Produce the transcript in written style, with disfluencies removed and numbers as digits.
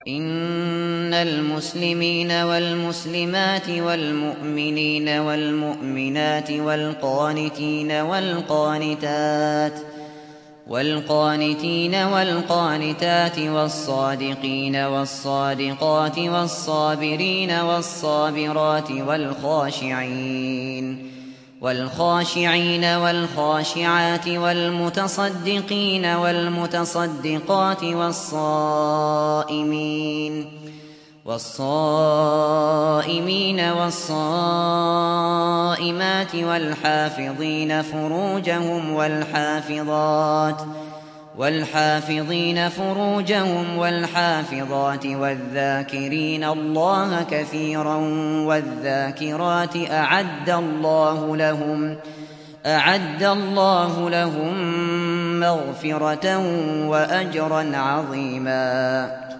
إن المسلمين والمسلمات والمؤمنين والمؤمنات والقانتين والقانتات والصادقين والصادقات والصابرين والصابرات والخاشعين والخاشعات والمتصدقين والمتصدقات والصائمين والصائمات والحافظين فروجهم والحافظات والذاكرين الله كثيرا والذاكرات أعد الله لهم مغفرة وأجرا عظيما.